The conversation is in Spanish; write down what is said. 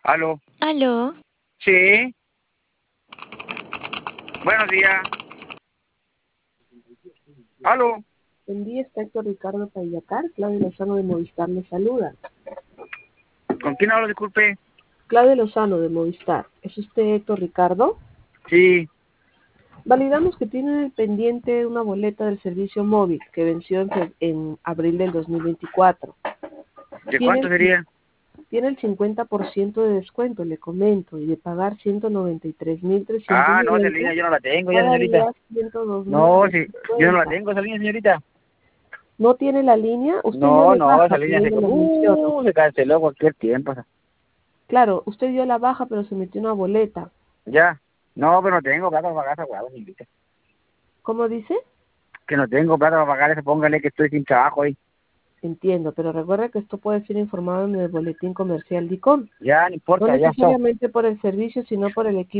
Aló. Aló. Sí. Buenos días. Aló. Buen día, está Héctor Ricardo Payacar. Claudio Lozano de Movistar le saluda. ¿Con quién hablo, disculpe? Claudio Lozano de Movistar. ¿Es usted Héctor Ricardo? Sí. Validamos que tiene pendiente una boleta del servicio móvil que venció en abril del 2024. ¿De cuánto sería? Tiene el 50% de descuento, le comento, y de pagar 193.390. Ah, no, esa línea yo no la tengo ya, Pagaría señorita. 102.050. No, sí, yo no la tengo esa línea, señorita. ¿No tiene la línea? Usted dio No, la no, baja, esa línea pero yo lo menciono. se canceló cualquier tiempo. Claro, usted dio la baja, pero se metió una boleta. Ya. No, pero no tengo plata para pagar esa hueá, señorita. ¿Cómo dice? Que no tengo plata para pagar eso, póngale que estoy sin trabajo ahí. Entiendo, pero recuerde que esto puede ser informado en el boletín comercial DICOM. Ya, no No importa, ya, chao. necesariamente por el servicio, sino por el equipo.